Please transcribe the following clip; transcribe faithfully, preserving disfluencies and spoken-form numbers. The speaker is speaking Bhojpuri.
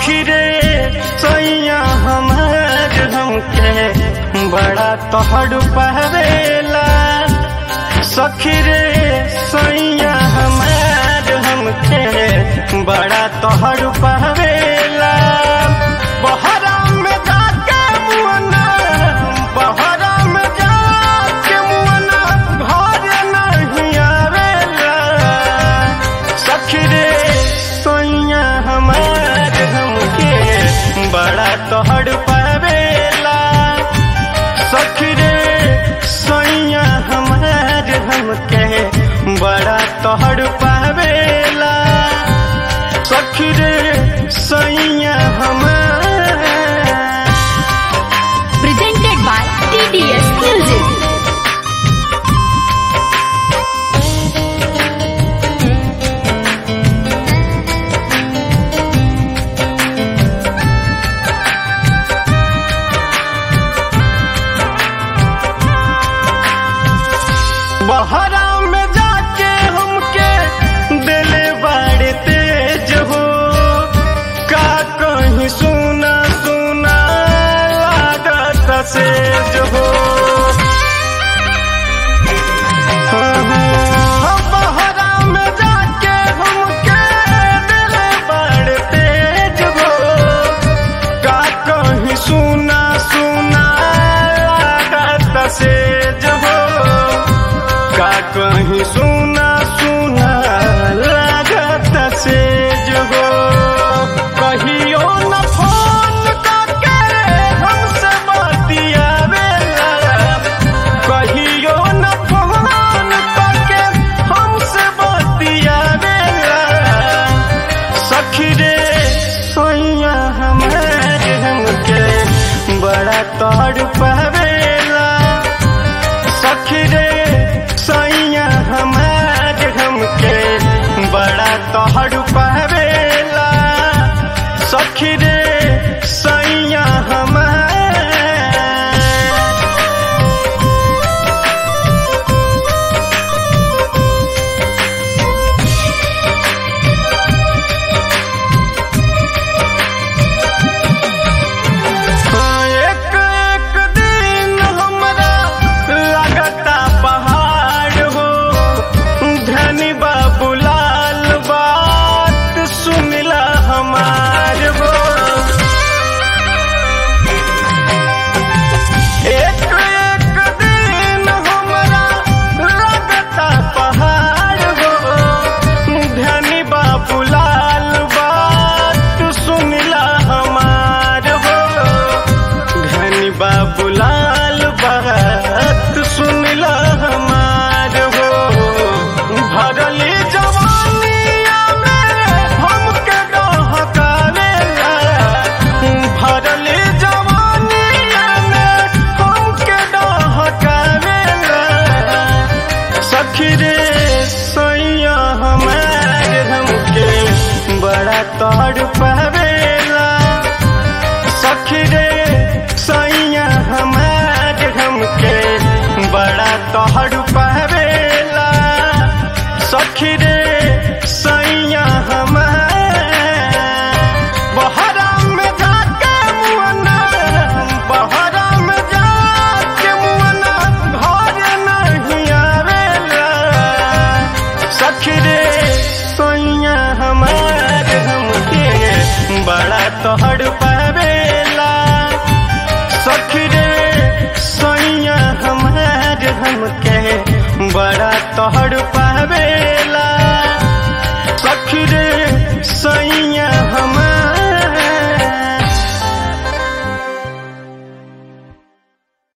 सखी रे सैया हमार हमके बड़ा तोहड़ पहरेला। सखी रे सैया हमार हमके बड़ा तोहड़ पहरेला। बहरा में जाके मुअना बहरा में जाके मुअना घर नहीं आवेला। सखी रे सैया हमार हमके बड़ा तोहड़ पहरेला। सखी रे सैया हमार हमके बड़ा तोहड़ पहरेला। सखी रे सैया हमार। Presented by T D S Music. बहरा में जाके हमके दिले बड़े तेज हो। का कहीं सुना सुना लागत से जो हो। बहरा में जाके हमके दिले बड़े तेज हो। का कहीं सुना सुना लागत से जो हो। का कहीं सुना सुना लागत से जो कहियो न फोन करके हमसे बतियावेला। कहियो न फोन करके हमसे बतियावेला। सखी रे सैया हमार हमके बड़ा तोहड़ पहरेला। सखी रे सैया हमार हमके बड़ा तोहड़ पहरेला। सखी रे सैया हमार। एक एक दिन हमरा लगता पहाड़ हो। धनी बाबूलाल बात सुनिला हमार हो। एक एक दिन हमरा लगता पहाड़ हो। धनी बाबूलाल बात सुनिला हमार हो। धनी बाबूलाल बात सुनिला हमार हो। भरली जवानिया में हमके डहकावेला। भरली जवानिया में हमके डहकावेला। सखी रे सैया हमार हमके बड़ा तोहड़ पहरेला। सखी रे सैया हमार हमके बड़ा तोहड़ पहरेला। सखी रे सैया हमार। बहरा में जाके मुअना बहरा में जाके मुअना घर नहीं आवेला। सखी रे सैया हमार हमके बड़ा तोहड़ पहरेला। सखी रे सैया हमार हमके बड़ा तोहड़ पहरेला।